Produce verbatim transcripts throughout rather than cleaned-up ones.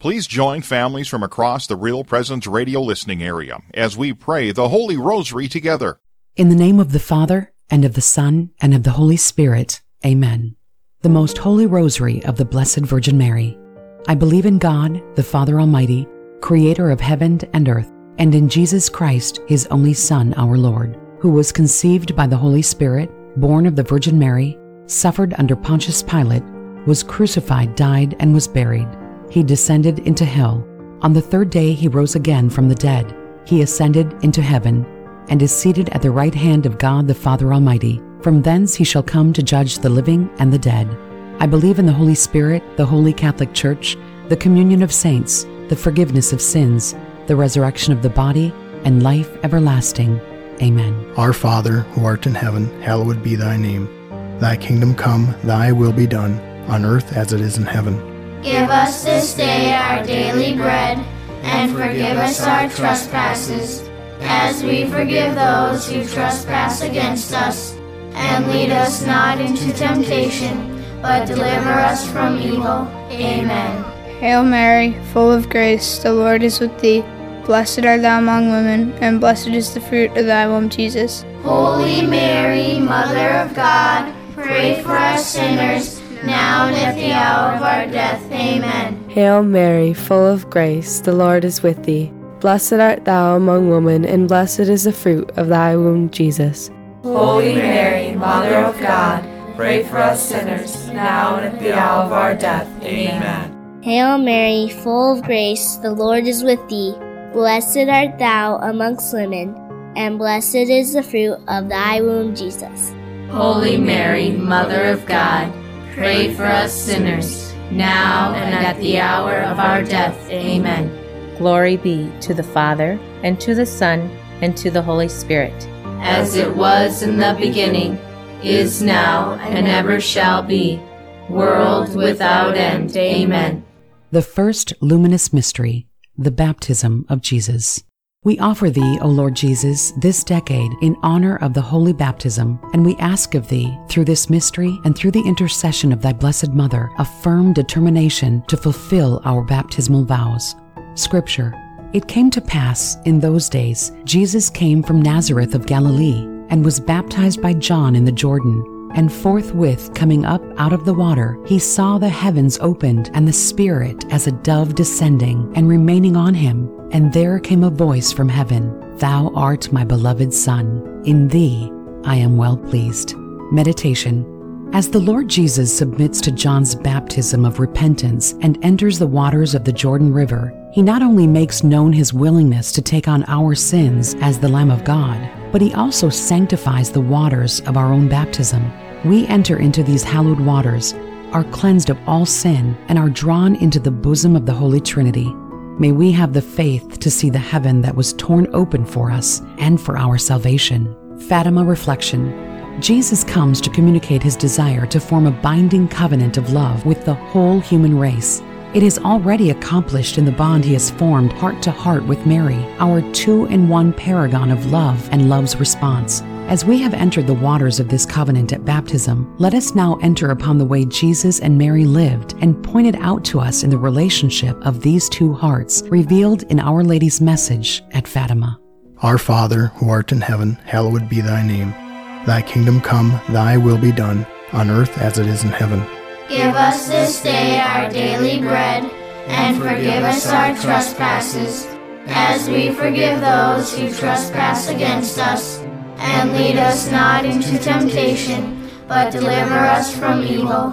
Please join families from across the Real Presence radio listening area as we pray the Holy Rosary together. In the name of the Father, and of the Son, and of the Holy Spirit. Amen. The Most Holy Rosary of the Blessed Virgin Mary. I believe in God, the Father Almighty, Creator of heaven and earth, and in Jesus Christ, His only Son, our Lord, who was conceived by the Holy Spirit, born of the Virgin Mary, suffered under Pontius Pilate, was crucified, died, and was buried. He descended into hell. On the third day he rose again from the dead. He ascended into heaven, and is seated at the right hand of God the Father Almighty. From thence he shall come to judge the living and the dead. I believe in the Holy Spirit, the Holy Catholic Church, the communion of saints, the forgiveness of sins, the resurrection of the body, and life everlasting. Amen. Our Father, who art in heaven, hallowed be thy name. Thy kingdom come, thy will be done, on earth as it is in heaven. Give us this day our daily bread, and forgive us our trespasses, as we forgive those who trespass against us. And lead us not into temptation, but deliver us from evil. Amen. Hail Mary, full of grace, the Lord is with thee. Blessed art thou among women, and blessed is the fruit of thy womb, Jesus. Holy Mary, Mother of God, pray for us sinners, now and at the hour of our death. Amen. Hail Mary, full of grace, the Lord is with thee. Blessed art thou among women, and blessed is the fruit of thy womb, Jesus. Holy Mary, Mother of God, pray for us sinners, now and at the hour of our death. Amen. Hail Mary, full of grace, the Lord is with thee. Blessed art thou amongst women, and blessed is the fruit of thy womb, Jesus. Holy Mary, Mother of God, pray for us sinners, now and at the hour of our death. Amen. Glory be to the Father, and to the Son, and to the Holy Spirit. As it was in the beginning, is now, and ever shall be, world without end. Amen. The first luminous mystery, the baptism of Jesus. We offer thee, O Lord Jesus, this decade in honor of the holy baptism, and we ask of thee, through this mystery and through the intercession of thy blessed Mother, a firm determination to fulfill our baptismal vows. Scripture. It came to pass, in those days, Jesus came from Nazareth of Galilee, and was baptized by John in the Jordan. And forthwith, coming up out of the water, he saw the heavens opened, and the Spirit as a dove descending, and remaining on him. And there came a voice from heaven, Thou art my beloved Son. In thee I am well pleased. Meditation. As the Lord Jesus submits to John's baptism of repentance and enters the waters of the Jordan River, he not only makes known his willingness to take on our sins as the Lamb of God, but he also sanctifies the waters of our own baptism. We enter into these hallowed waters, are cleansed of all sin, and are drawn into the bosom of the Holy Trinity. May we have the faith to see the heaven that was torn open for us and for our salvation. Fatima Reflection. Jesus comes to communicate his desire to form a binding covenant of love with the whole human race. It is already accomplished in the bond he has formed heart to heart with Mary, our two-in-one paragon of love and love's response. As we have entered the waters of this covenant at baptism, let us now enter upon the way Jesus and Mary lived and pointed out to us in the relationship of these two hearts revealed in Our Lady's message at Fatima. Our Father, who art in heaven, hallowed be thy name. Thy kingdom come, thy will be done, on earth as it is in heaven. Give us this day our daily bread, and forgive us our trespasses, as we forgive those who trespass against us. And lead us not into temptation, but deliver us from evil.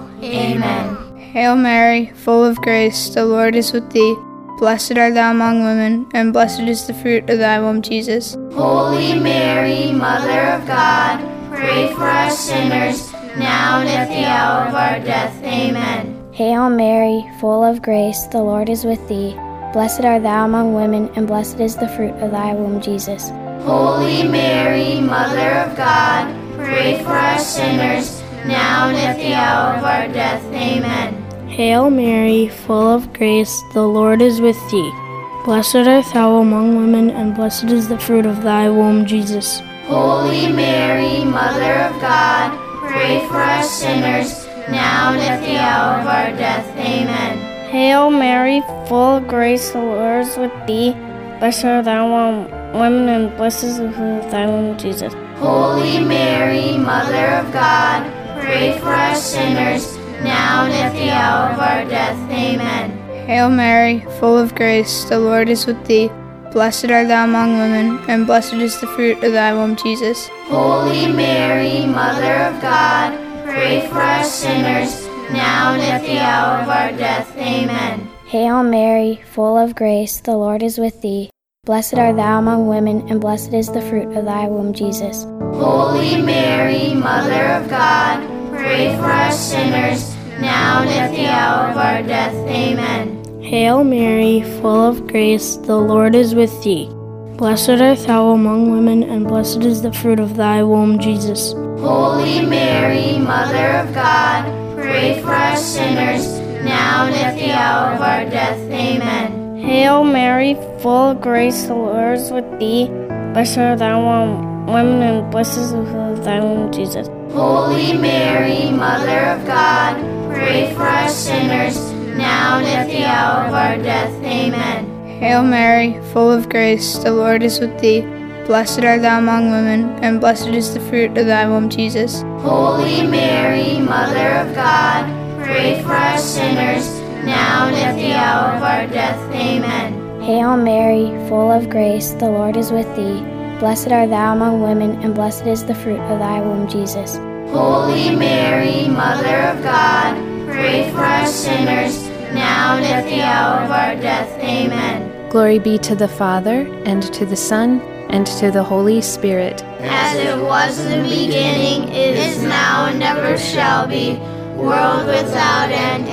Amen. Hail Mary, full of grace, the Lord is with thee. Blessed art thou among women, and blessed is the fruit of thy womb, Jesus. Holy Mary, Mother of God, pray for us sinners, now and at the hour of our death. Amen. Hail Mary, full of grace, the Lord is with thee. Blessed art thou among women, and blessed is the fruit of thy womb, Jesus. Holy Mary, Mother of God, pray for us sinners, now and at the hour of our death. Amen. Hail Mary, full of grace, the Lord is with thee. Blessed art thou among women, and blessed is the fruit of thy womb, Jesus. Holy Mary, Mother of God, pray for us sinners, now and at the hour of our death. Amen. Hail Mary, full of grace, the Lord is with thee. Blessed art thou among women, and blessed is the fruit of thy womb, Jesus. Holy Mary, Mother of God, pray for us sinners, now and at the hour of our death. Amen. Hail Mary, full of grace, the Lord is with thee. Blessed art thou among women, and blessed is the fruit of thy womb, Jesus. Holy Mary, Mother of God, pray for us sinners, now and at the hour of our death. Amen. Hail Mary, full of grace, the Lord is with thee. Blessed art thou among women, and blessed is the fruit of thy womb, Jesus. Holy Mary, Mother of God, pray for us sinners, now and at the hour of our death. Amen. Hail Mary, full of grace, the Lord is with thee. Blessed art thou among women, and blessed is the fruit of thy womb, Jesus. Holy Mary, Mother of God, pray for us sinners, now and at the hour of our death. Amen. Hail Mary, full of grace, the Lord is with thee. Blessed art thou among women, and blessed is the fruit of thy womb, Jesus. Holy Mary, Mother of God, pray for us sinners, now and at the hour of our death. Amen. Hail Mary, full of grace, the Lord is with thee. Blessed art thou among women, and blessed is the fruit of thy womb, Jesus. Holy Mary, Mother of God, pray for us sinners, now and at the hour of our death. Amen. Hail Mary, full of grace, the Lord is with thee. Blessed art thou among women, and blessed is the fruit of thy womb, Jesus. Holy Mary, Mother of God, pray for us sinners, now and at the hour of our death. Amen. Glory be to the Father, and to the Son, and to the Holy Spirit. As it was in the beginning, it is now, and ever shall be, world without end.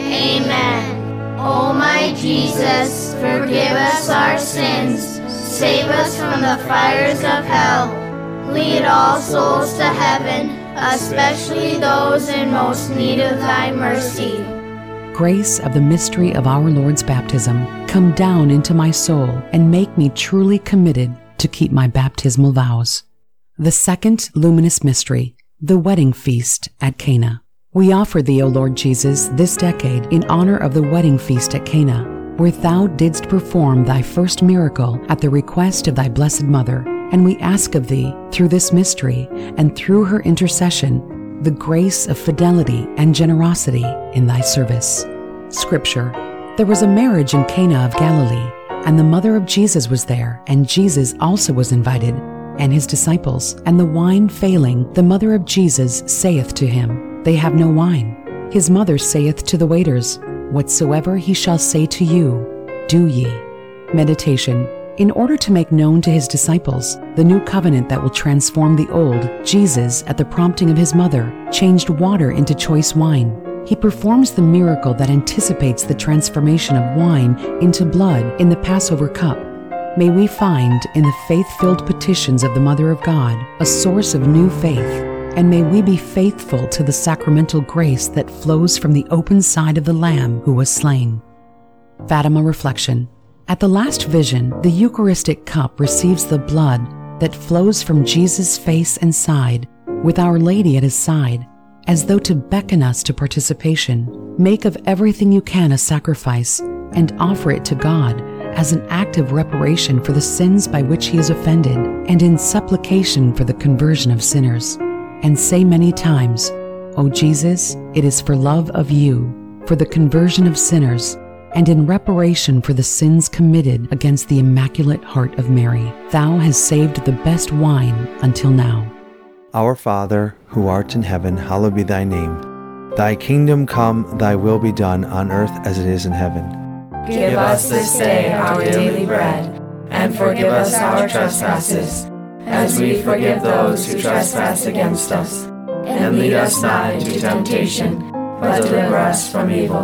Amen. O my Jesus, forgive us our sins, save us from the fires of hell, lead all souls to heaven, especially those in most need of thy mercy. Grace of the mystery of our Lord's baptism, come down into my soul and make me truly committed to keep my baptismal vows. The second luminous mystery, the wedding feast at Cana. We offer thee, O Lord Jesus, this decade in honor of the wedding feast at Cana, where thou didst perform thy first miracle at the request of thy blessed mother, and we ask of thee, through this mystery and through her intercession, the grace of fidelity and generosity in thy service. Scripture. There was a marriage in Cana of Galilee, and the mother of Jesus was there, and Jesus also was invited, and his disciples. And the wine failing, the mother of Jesus saith to him, They have no wine. His mother saith to the waiters, Whatsoever he shall say to you, do ye. Meditation. In order to make known to his disciples the new covenant that will transform the old, Jesus, at the prompting of his mother, changed water into choice wine. He performs the miracle that anticipates the transformation of wine into blood in the Passover cup. May we find in the faith-filled petitions of the Mother of God a source of new faith, and may we be faithful to the sacramental grace that flows from the open side of the Lamb who was slain. Fatima Reflection. At the last vision, the Eucharistic cup receives the blood that flows from Jesus' face and side, with Our Lady at his side, as though to beckon us to participation. Make of everything you can a sacrifice, and offer it to God as an act of reparation for the sins by which he is offended, and in supplication for the conversion of sinners. And say many times, O Jesus, it is for love of you, for the conversion of sinners, and in reparation for the sins committed against the Immaculate Heart of Mary, thou hast saved the best wine until now. Our Father, who art in heaven, hallowed be thy name. Thy kingdom come, thy will be done, on earth as it is in heaven. Give us this day our daily bread, and forgive us our trespasses, as we forgive those who trespass against us. And lead us not into temptation, but deliver us from evil.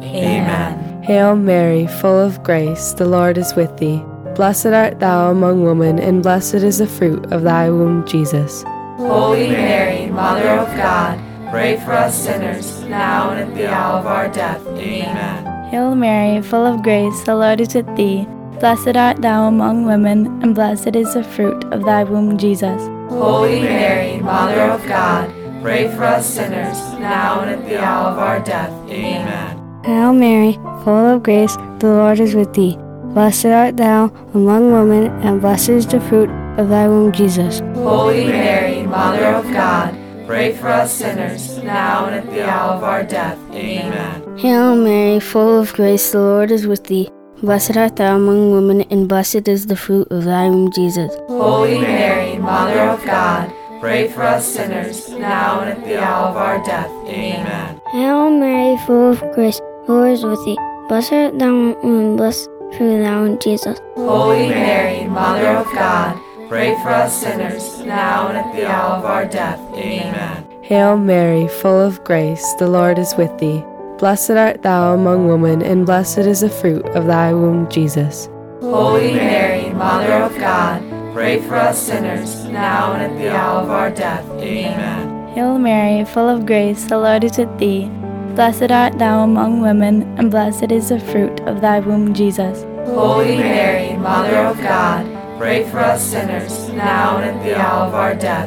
Amen. Hail Mary, full of grace, the Lord is with thee. Blessed art thou among women, and blessed is the fruit of thy womb, Jesus. Holy Mary, Mother of God, pray for us sinners, now and at the hour of our death. Amen. Hail Mary, full of grace, the Lord is with thee. Blessed art thou among women, and blessed is the fruit of thy womb, Jesus. Holy Mary, Mother of God, pray for us sinners, now and at the hour of our death. Amen. Hail Mary, full of grace, the Lord is with thee. Blessed art thou among women, and blessed is the fruit of thy womb, Jesus. Holy Mary, Mother of God, pray for us sinners, now and at the hour of our death. Amen. Hail Mary, full of grace, the Lord is with thee. Blessed art thou among women, and blessed is the fruit of thy womb, Jesus. Holy Mary, Mother of God, pray for us sinners, now and at the hour of our death. Amen. Hail Mary, full of grace, the Lord is with thee. Blessed art thou among women, blessed fruit of thy womb, Jesus. Holy Mary, Mother of God, pray for us sinners, now and at the hour of our death. Amen. Hail Mary, full of grace, the Lord is with thee. Blessed art thou among women, and blessed is the fruit of thy womb, Jesus. Holy Mary, Mother of God, pray for us sinners, now and at the hour of our death. Amen. Hail Mary, full of grace, the Lord is with thee. Blessed art thou among women, and blessed is the fruit of thy womb, Jesus. Holy Mary, Mother of God, pray for us sinners, now and at the hour of our death.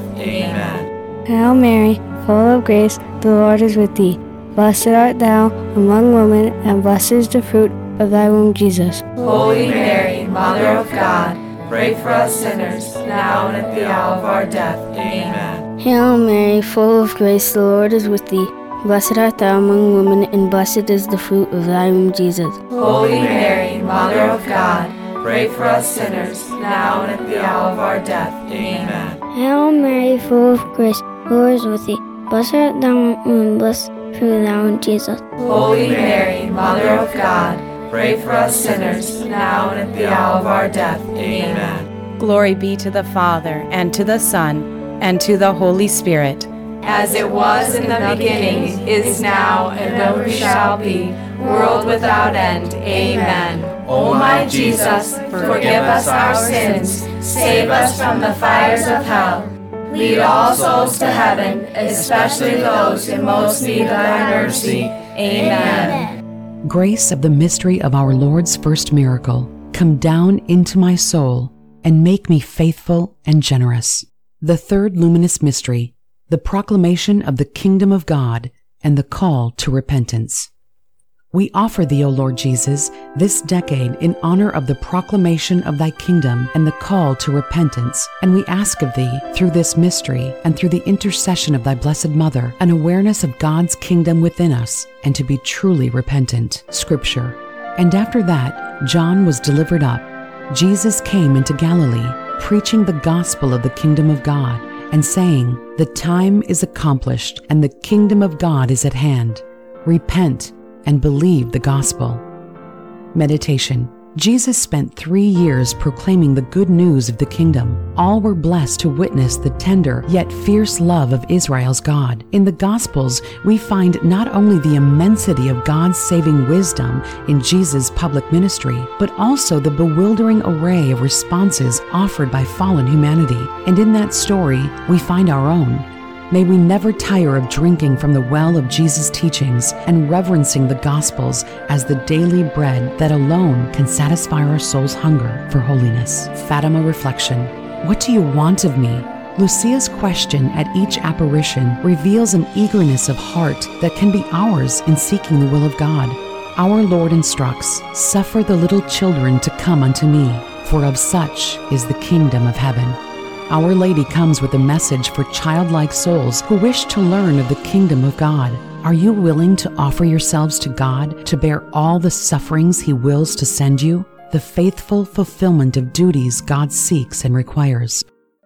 Amen. Hail Mary, full of grace, the Lord is with thee. Blessed art thou among women, and blessed is the fruit of thy womb, Jesus. Holy Mary, Mother of God, pray for us sinners, now and at the hour of our death. Amen. Hail Mary, full of grace, the Lord is with thee. Blessed art thou among women, and blessed is the fruit of thy womb, Jesus. Holy Mary, Mother of God, pray for us sinners, now and at the hour of our death. Amen. Hail Mary, full of grace, the Lord is with thee. Blessed art thou among women, blessed fruit of thy womb, Jesus. Holy Mary, Mother of God, pray for us sinners, now and at the hour of our death. Amen. Glory be to the Father, and to the Son, and to the Holy Spirit. As it was in the beginning, is now, and ever shall be, world without end. Amen. O my Jesus, forgive us our sins, save us from the fires of hell. Lead all souls to heaven, especially those in most need of thy mercy. Amen. Grace of the mystery of our Lord's first miracle, come down into my soul and make me faithful and generous. The third luminous mystery, the proclamation of the kingdom of God and the call to repentance. We offer thee, O Lord Jesus, this decade in honor of the proclamation of thy kingdom and the call to repentance, and we ask of thee, through this mystery and through the intercession of thy blessed Mother, an awareness of God's kingdom within us, and to be truly repentant. Scripture. And after that, John was delivered up. Jesus came into Galilee, preaching the gospel of the kingdom of God, and saying, the time is accomplished, and the kingdom of God is at hand. Repent and believe the gospel. Meditation. Jesus spent three years proclaiming the good news of the kingdom. All were blessed to witness the tender yet fierce love of Israel's God. In the Gospels, we find not only the immensity of God's saving wisdom in Jesus' public ministry, but also the bewildering array of responses offered by fallen humanity. And in that story, we find our own. May we never tire of drinking from the well of Jesus' teachings and reverencing the Gospels as the daily bread that alone can satisfy our soul's hunger for holiness. Fatima Reflection. What do you want of me? Lucia's question at each apparition reveals an eagerness of heart that can be ours in seeking the will of God. Our Lord instructs, suffer the little children to come unto me, for of such is the kingdom of heaven. Our Lady comes with a message for childlike souls who wish to learn of the kingdom of God. Are you willing to offer yourselves to God to bear all the sufferings He wills to send you? The faithful fulfillment of duties God seeks and requires.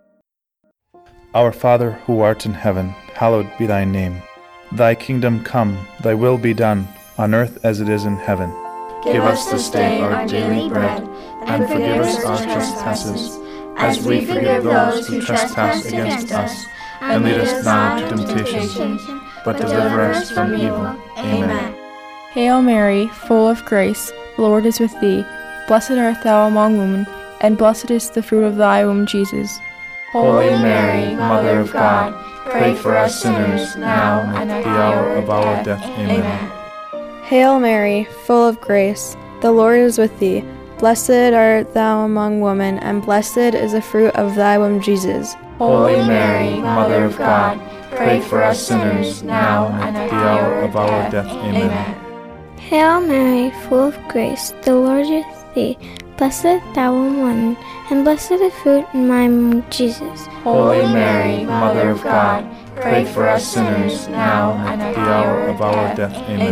Our Father, who art in heaven, hallowed be thy name. Thy kingdom come, thy will be done, on earth as it is in heaven. Give us this day our daily bread, and forgive us our trespasses, as we forgive those who trespass against us. And lead us not into temptation, but deliver us from evil. Amen. Hail Mary, full of grace, the Lord is with thee. Blessed art thou among women, and blessed is the fruit of thy womb, Jesus. Holy Mary, Mother of God, pray for us sinners, now and at the hour of our death. Amen. Hail Mary, full of grace, the Lord is with thee. Blessed art thou among women, and blessed is the fruit of thy womb, Jesus. Holy Mary, Mother of God, pray for us sinners, now and at the hour of our death. Amen. Hail Mary, full of grace, the Lord is with thee. Blessed art thou among women, and blessed is the fruit of thy womb, Jesus. Holy Mary, Mother of God, pray for us sinners, now and at the hour of our death.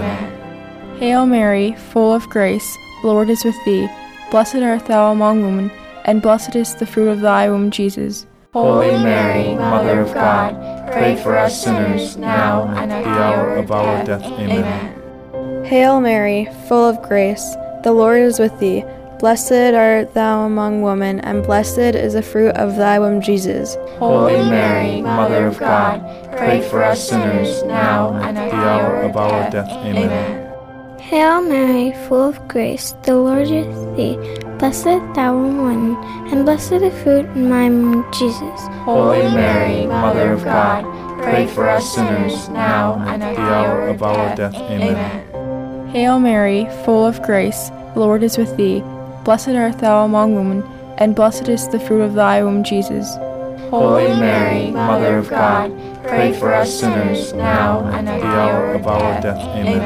Amen. Hail Mary, full of grace, the Lord is with thee. Blessed art thou among women, and blessed is the fruit of thy womb, Jesus. Holy Mary, Mother of God, pray for us sinners, now and at the hour of our death. Amen. Hail Mary, full of grace, the Lord is with thee. Blessed art thou among women, and blessed is the fruit of thy womb, Jesus. Holy Mary, Mother of God, pray for us sinners, now and at the hour of our death. Amen. Hail Mary, full of grace, the Lord is with thee. Blessed art thou among women, and blessed is the fruit of thy womb, Jesus. Holy Mary, Mother of God, pray for us sinners, now and at the hour of our death. Amen. Hail Mary, full of grace, the Lord is with thee. Blessed art thou among women, and blessed is the fruit of thy womb, Jesus. Holy Mary, Mother of God, pray for us sinners, now and at the hour of our death.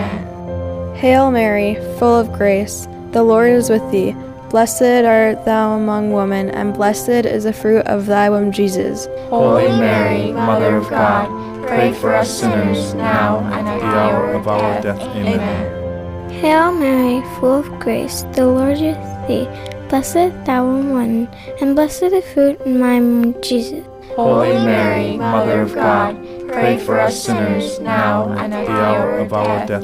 Amen. Hail Mary, full of grace, the Lord is with thee. Blessed art thou among women, and blessed is the fruit of thy womb, Jesus. Holy Mary, Mother of God, pray for us sinners, now and at the hour of our death. Amen. Hail Mary, full of grace, the Lord is with thee. Blessed art thou among women, and blessed is the fruit of thy womb, Jesus. Holy Mary, Mother of God, pray for us sinners, now and at the hour of our death.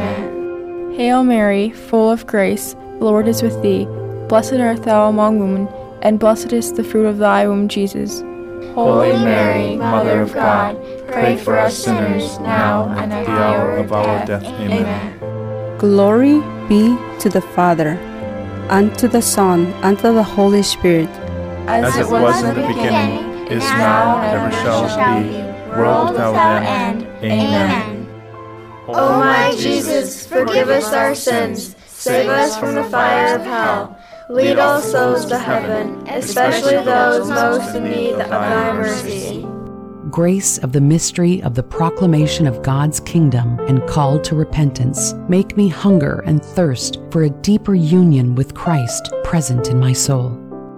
Amen. Hail Mary, full of grace, the Lord is with thee. Blessed art thou among women, and blessed is the fruit of thy womb, Jesus. Holy Mary, Mother of God, pray for us sinners, now and at the hour of our death. Amen. Glory be to the Father, and to the Son, and to the Holy Spirit. As it was in the beginning, is now, and ever shall be, world without end. Amen. O my Jesus, forgive us our sins, save us from the fire of hell. Lead all souls to heaven, especially those most in need of thy mercy. Grace of the mystery of the proclamation of God's kingdom and call to repentance, make me hunger and thirst for a deeper union with Christ present in my soul.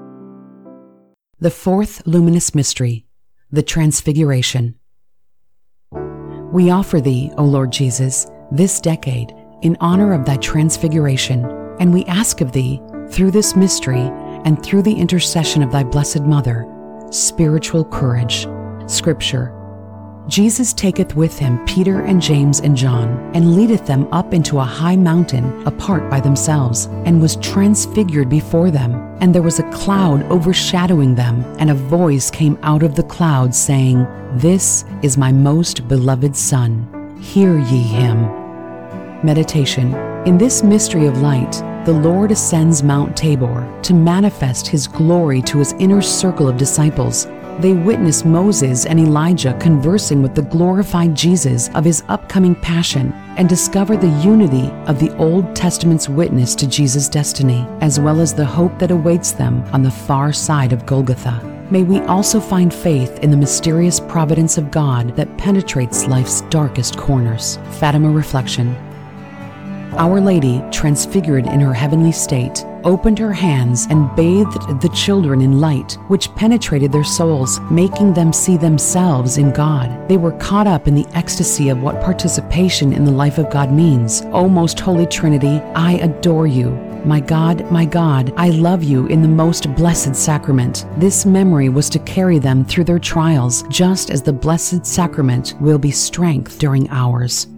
The fourth luminous mystery, the Transfiguration. We offer thee, O Lord Jesus, this decade in honor of thy transfiguration, and we ask of thee, through this mystery and through the intercession of thy blessed Mother, spiritual courage. Scripture. Jesus taketh with him Peter and James and John, and leadeth them up into a high mountain apart by themselves, and was transfigured before them. And there was a cloud overshadowing them, and a voice came out of the cloud, saying, This is my most beloved Son. Hear ye him. Meditation. In this mystery of light, the Lord ascends Mount Tabor to manifest his glory to his inner circle of disciples. They witness Moses and Elijah conversing with the glorified Jesus of his upcoming passion, and discover the unity of the Old Testament's witness to Jesus' destiny, as well as the hope that awaits them on the far side of Golgotha. May we also find faith in the mysterious providence of God that penetrates life's darkest corners. Fatima Reflection. Our Lady, transfigured in her heavenly state, opened her hands and bathed the children in light, which penetrated their souls, making them see themselves in God. They were caught up in the ecstasy of what participation in the life of God means. O most holy Trinity, I adore you. My God, my God, I love you in the most blessed sacrament. This memory was to carry them through their trials, just as the blessed sacrament will be strength during ours.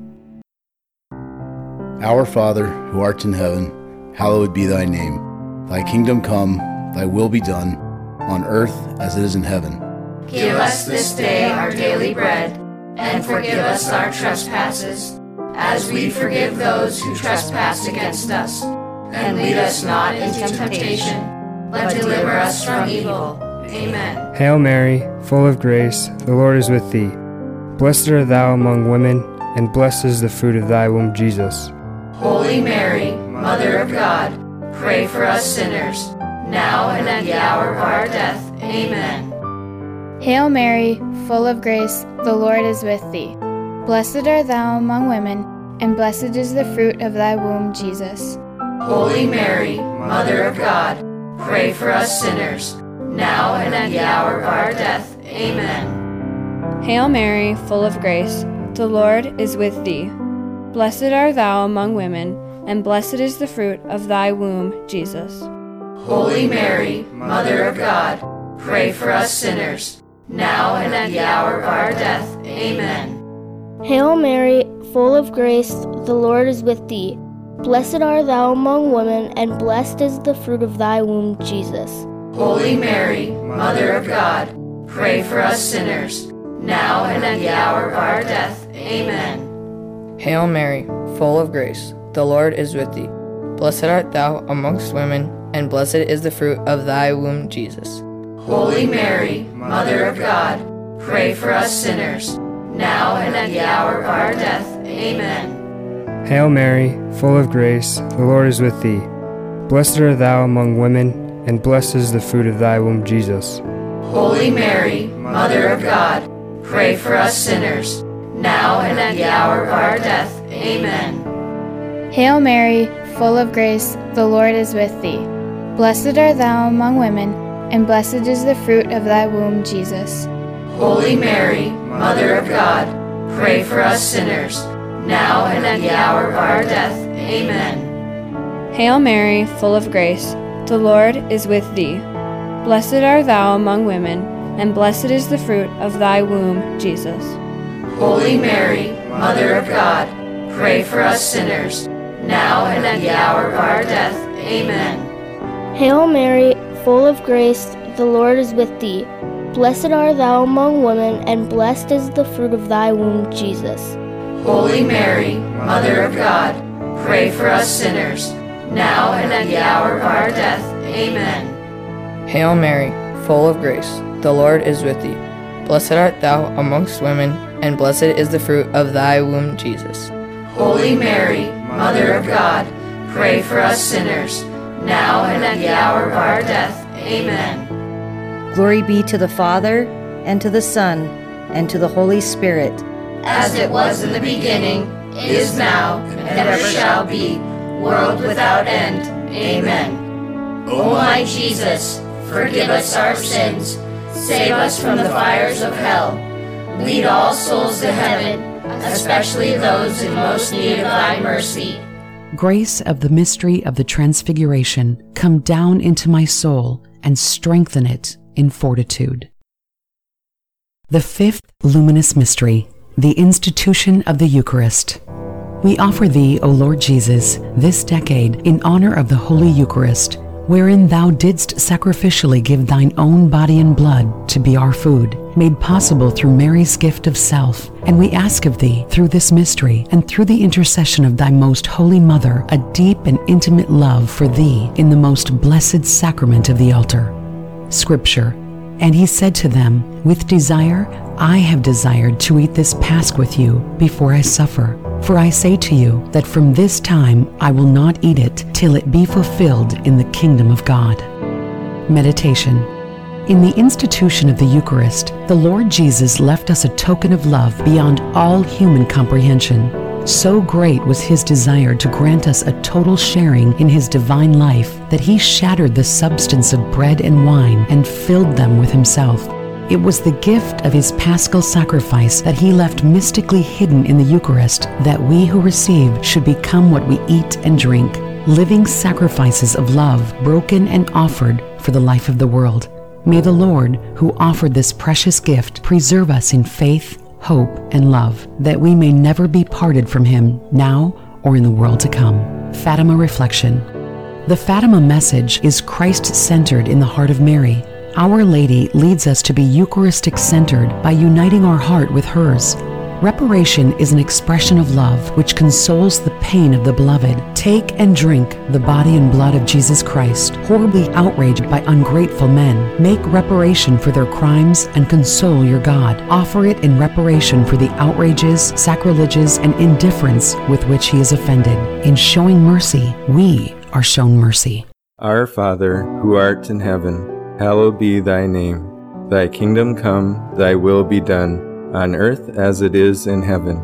Our Father, who art in heaven, hallowed be thy name. Thy kingdom come, thy will be done, on earth as it is in heaven. Give us this day our daily bread, and forgive us our trespasses, as we forgive those who trespass against us. And lead us not into temptation, but deliver us from evil. Amen. Hail Mary, full of grace, the Lord is with thee. Blessed art thou among women, and blessed is the fruit of thy womb, Jesus. Holy Mary, Mother of God, pray for us sinners, now and at the hour of our death. Amen. Hail Mary, full of grace, the Lord is with thee. Blessed art thou among women, and blessed is the fruit of thy womb, Jesus. Holy Mary, Mother of God, pray for us sinners, now and at the hour of our death. Amen. Hail Mary, full of grace, the Lord is with thee. Blessed art thou among women, and blessed is the fruit of thy womb, Jesus. Holy Mary, Mother of God, pray for us sinners, now and at the hour of our death. Amen. Hail Mary, full of grace, the Lord is with thee. Blessed art thou among women, and blessed is the fruit of thy womb, Jesus. Holy Mary, Mother of God, pray for us sinners, now and at the hour of our death. Amen. Hail Mary, full of grace, the Lord is with thee. Blessed art thou amongst women, and blessed is the fruit of thy womb, Jesus. Holy Mary, Mother of God, pray for us sinners, now and at the hour of our death. Amen. Hail Mary, full of grace, the Lord is with thee. Blessed art thou among women, and blessed is the fruit of thy womb, Jesus. Holy Mary, Mother of God, pray for us sinners, now and at the hour of our death. Amen. Hail Mary, full of grace, the Lord is with thee. Blessed art thou among women, and blessed is the fruit of thy womb, Jesus. Holy Mary, Mother of God, pray for us sinners, now and at the hour of our death. Amen. Hail Mary, full of grace, the Lord is with thee. Blessed art thou among women, and blessed is the fruit of thy womb, Jesus. Holy Mary, Mother of God, pray for us sinners, now and at the hour of our death. Amen. Hail Mary, full of grace, the Lord is with thee. Blessed art thou among women, and blessed is the fruit of thy womb, Jesus. Holy Mary, Mother of God, pray for us sinners, now and at the hour of our death. Amen. Hail Mary, full of grace, the Lord is with thee. Blessed art thou amongst women, and blessed is the fruit of thy womb, Jesus. Holy Mary, Mother of God, pray for us sinners, now and at the hour of our death. Amen. Glory be to the Father, and to the Son, and to the Holy Spirit. As it was in the beginning, is now, and ever shall be, world without end. Amen. O my Jesus, forgive us our sins, save us from the fires of hell, lead all souls to heaven, especially those in most need of thy mercy. Grace of the mystery of the Transfiguration, come down into my soul and strengthen it in fortitude. The fifth luminous mystery, the institution of the Eucharist. We offer thee, O Lord Jesus, this decade in honor of the Holy Eucharist, wherein thou didst sacrificially give thine own body and blood to be our food, made possible through Mary's gift of self. And we ask of thee, through this mystery, and through the intercession of thy most holy Mother, a deep and intimate love for thee in the most blessed sacrament of the altar. Scripture. And he said to them, with desire, I have desired to eat this Pasch with you before I suffer. For I say to you that from this time I will not eat it till it be fulfilled in the kingdom of God. Meditation. In the institution of the Eucharist, the Lord Jesus left us a token of love beyond all human comprehension. So great was his desire to grant us a total sharing in his divine life that he shattered the substance of bread and wine and filled them with himself. It was the gift of his paschal sacrifice that he left mystically hidden in the Eucharist, that we who receive should become what we eat and drink, living sacrifices of love, broken and offered for the life of the world. May the Lord, who offered this precious gift, preserve us in faith, hope, and love, that we may never be parted from him, now or in the world to come. Fatima Reflection. The Fatima message is Christ-centered in the heart of Mary. Our Lady leads us to be Eucharistic-centered by uniting our heart with hers. Reparation is an expression of love which consoles the pain of the beloved. Take and drink the body and blood of Jesus Christ, horribly outraged by ungrateful men. Make reparation for their crimes and console your God. Offer it in reparation for the outrages, sacrileges, and indifference with which he is offended. In showing mercy, we are shown mercy. Our Father, who art in heaven, hallowed be thy name. Thy kingdom come, thy will be done, on earth as it is in heaven.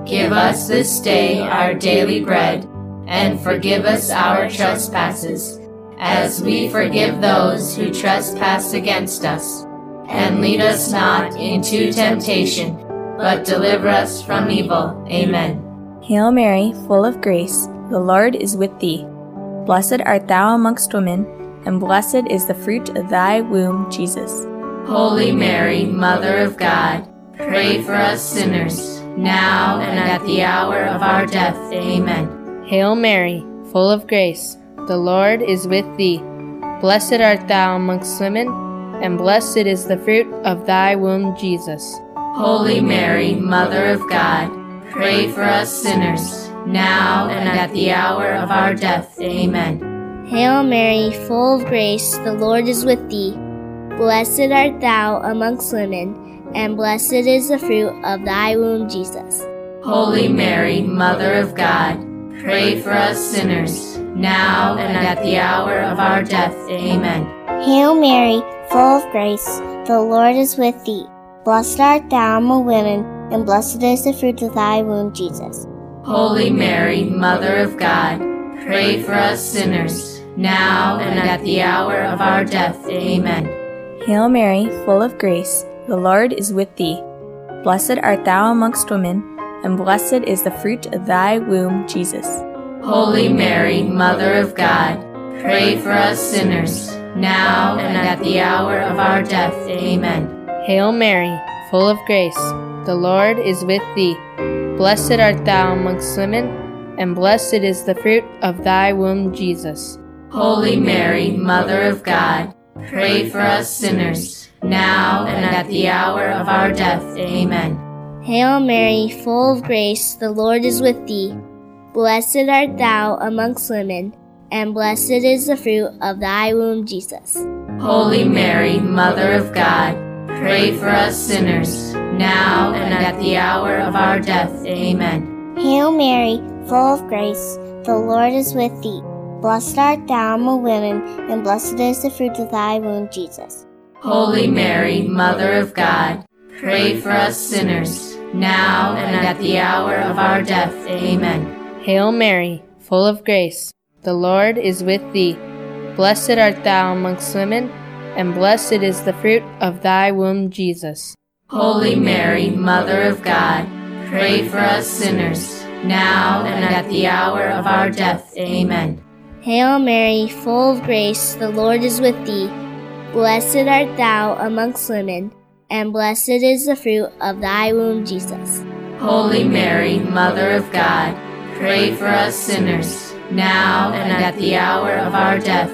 Give us this day our daily bread, and forgive us our trespasses, as we forgive those who trespass against us. And lead us not into temptation, but deliver us from evil. Amen. Hail Mary, full of grace, the Lord is with thee. Blessed art thou amongst women, and blessed is the fruit of thy womb, Jesus. Holy Mary, Mother of God, pray for us sinners, now and at the hour of our death. Amen. Hail Mary, full of grace, the Lord is with thee. Blessed art thou amongst women, and blessed is the fruit of thy womb, Jesus. Holy Mary, Mother of God, pray for us sinners, now and at the hour of our death. Amen. Hail Mary, full of grace, the Lord is with thee. Blessed art thou amongst women, and blessed is the fruit of thy womb, Jesus. Holy Mary, Mother of God, pray for us sinners, now and at the hour of our death. Amen. Hail Mary, full of grace, the Lord is with thee. Blessed art thou among women, and blessed is the fruit of thy womb, Jesus. Holy Mary, Mother of God, pray for us sinners, now and at the hour of our death. Amen. Hail Mary, full of grace, the Lord is with thee. Blessed art thou amongst women, and blessed is the fruit of thy womb, Jesus. Holy Mary, Mother of God, pray for us sinners, now and at the hour of our death. Amen. Hail Mary, full of grace, the Lord is with thee. Blessed art thou amongst women, and blessed is the fruit of thy womb, Jesus. Holy Mary, Mother of God, pray for us sinners, now and at the hour of our death. Amen. Hail Mary, full of grace, the Lord is with thee. Blessed art thou amongst women, and blessed is the fruit of thy womb, Jesus. Holy Mary, Mother of God, pray for us sinners, now and at the hour of our death. Amen. Hail Mary, full of grace, the Lord is with thee. Blessed art thou among women, and blessed is the fruit of thy womb, Jesus. Holy Mary, Mother of God, pray for us sinners, now and at the hour of our death. Amen. Hail Mary, full of grace, the Lord is with thee. Blessed art thou amongst women, and blessed is the fruit of thy womb, Jesus. Holy Mary, Mother of God, pray for us sinners, now and at the hour of our death. Amen. Hail Mary, full of grace, the Lord is with thee. Blessed art thou amongst women, and blessed is the fruit of thy womb, Jesus. Holy Mary, Mother of God, pray for us sinners, now and at the hour of our death.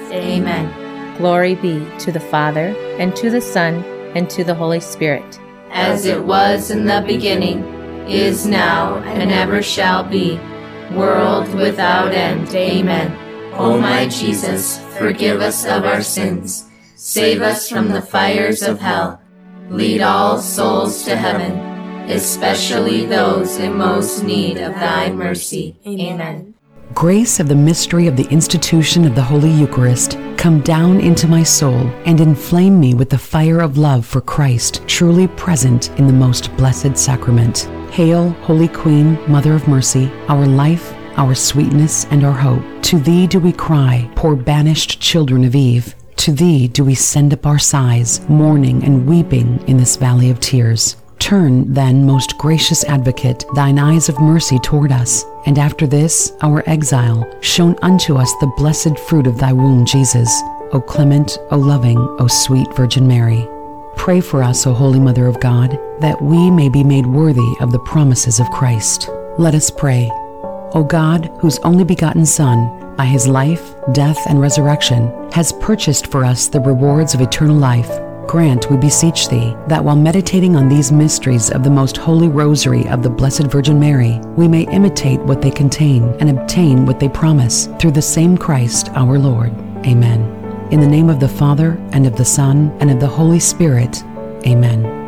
Amen. Glory be to the Father, and to the Son, and to the Holy Spirit. As it was in the beginning, is now, and ever shall be, world without end. Amen. O my Jesus, forgive us of our sins, save us from the fires of hell, lead all souls to heaven, especially those in most need of thy mercy. Amen. Grace of the mystery of the institution of the Holy Eucharist, come down into my soul and inflame me with the fire of love for Christ, truly present in the most blessed sacrament. Hail, Holy Queen, Mother of Mercy, our life, our sweetness, and our hope. To thee do we cry, poor banished children of Eve. To thee do we send up our sighs, mourning and weeping in this valley of tears. Turn, then, most gracious Advocate, thine eyes of mercy toward us, and after this, our exile, shown unto us the blessed fruit of thy womb, Jesus. O clement, O loving, O sweet Virgin Mary. Pray for us, O Holy Mother of God, that we may be made worthy of the promises of Christ. Let us pray. O God, whose only begotten Son, by his life, death, and resurrection, has purchased for us the rewards of eternal life, grant, we beseech thee, that while meditating on these mysteries of the most holy rosary of the Blessed Virgin Mary, we may imitate what they contain and obtain what they promise, through the same Christ our Lord. Amen. In the name of the Father, and of the Son, and of the Holy Spirit. Amen.